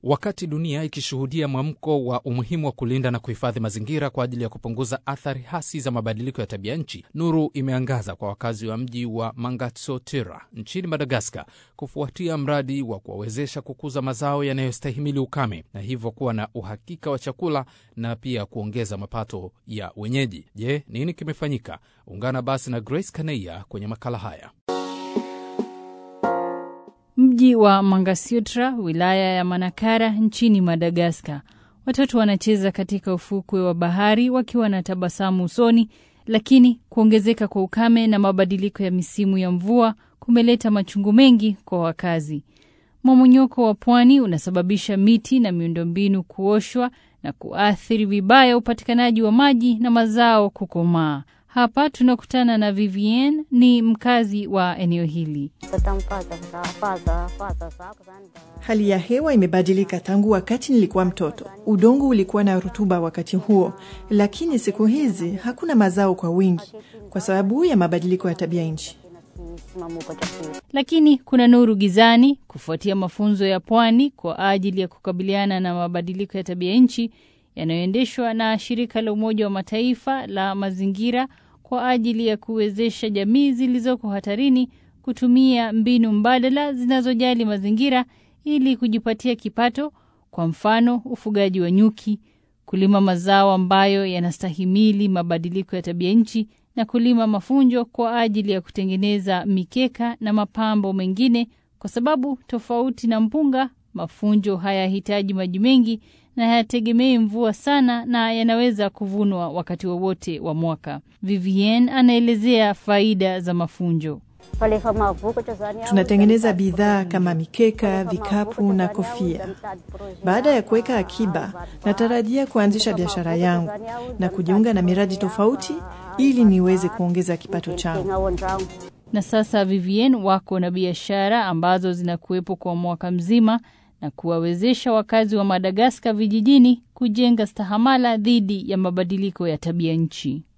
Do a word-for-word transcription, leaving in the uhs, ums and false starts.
Wakati dunia ikishuhudia mwamko wa umuhimu wa kulinda na kuhifadhi mazingira kwa ajili ya kupunguza athari hasi za mabadiliko ya tabia nchi, nuru imeangaza kwa wakazi wa mji wa Mangatsutira nchini Madagascar kufuatia mradi wa kuwawezesha kukuza mazao yanayostahimili ukame na hivyo kuwa na uhakika wa chakula na pia kuongeza mapato ya wenyeji. Je, nini kimefanyika? Ungana basi na Grace Kaneya kwenye makala haya. Mji wa Mangatsutira, wilaya ya Manakara nchini Madagascar. Watoto wanacheza katika ufukwe wa bahari wakiwa na tabasamu usoni, lakini kuongezeka kwa ukame na mabadiliko ya misimu ya mvua kumeleta machungu mengi kwa wakazi. Mmomonyoko wa pwani unasababisha miti na miundombinu kuoshwa na kuathiri vibaya upatikanaji wa maji na mazao kukomaa. Hapa tunakutana na Vivienne, ni mkazi wa eneo hili. Hali ya hewa imebadilika tangu wakati nilikuwa mtoto. Udongo ulikuwa na rutuba wakati huo, lakini siku hizi hakuna mazao kwa wingi kwa sababu ya mabadiliko ya tabia nchi. Lakini kuna nuru gizani kufuatia mafunzo ya pwani kwa ajili ya kukabiliana na mabadiliko ya tabia nchi yanayoendeshwa na shirika la Umoja wa Mataifa la mazingira kwa ajili ya kuwezesha jamii zilizoko hatarini kutumia mbinu mbadala zinazojali mazingira ili kujipatia kipato, kwa mfano ufugaji wa nyuki, kulima mazao ambayo yanastahimili mabadiliko ya tabia nchi na kulima mafunjo kwa ajili ya kutengeneza mikeka na mapambo mengine, kwa sababu tofauti na mpunga, mafunjo hayahitaji maji mengi na hayategemei mvua sana na yanaweza kuvunwa wakati wowote wa mwaka. Vivienne anaelezea faida za mafunjo. Tunatengeneza bidhaa kama mikeka, vikapu na kofia. Baada ya kuweka akiba, natarajia kuanzisha biashara yangu na kujiunga na miradi tofauti ili niweze kuongeza kipato changu. Na sasa Vivienne wako na biashara ambazo zinakuwepo kwa mwaka mzima na kuwawezesha wakazi wa Madagascar vijijini kujenga stahamala dhidi ya mabadiliko ya tabia nchi.